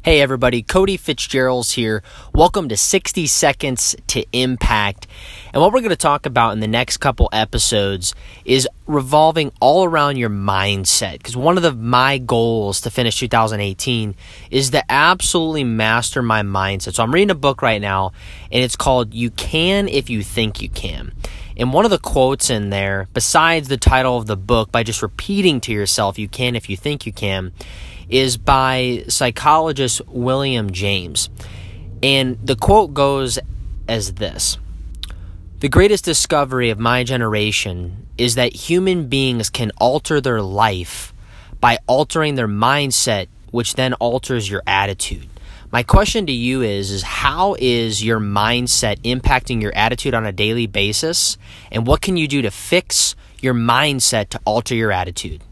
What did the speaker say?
Hey everybody, Cody Fitzgerald's here. Welcome to 60 Seconds to Impact. And what we're going to talk about in the next couple episodes is revolving all around your mindset. Because one of my goals to finish 2018 is to absolutely master my mindset. So I'm reading a book right now, and it's called You Can If You Think You Can. And one of the quotes in there, besides the title of the book, by just repeating to yourself, you can if you think you can, is by psychologist William James. And the quote goes as this: "The greatest discovery of my generation is that human beings can alter their life by altering their mindset, which then alters your attitude." My question to you is how is your mindset impacting your attitude on a daily basis? And what can you do to fix your mindset to alter your attitude?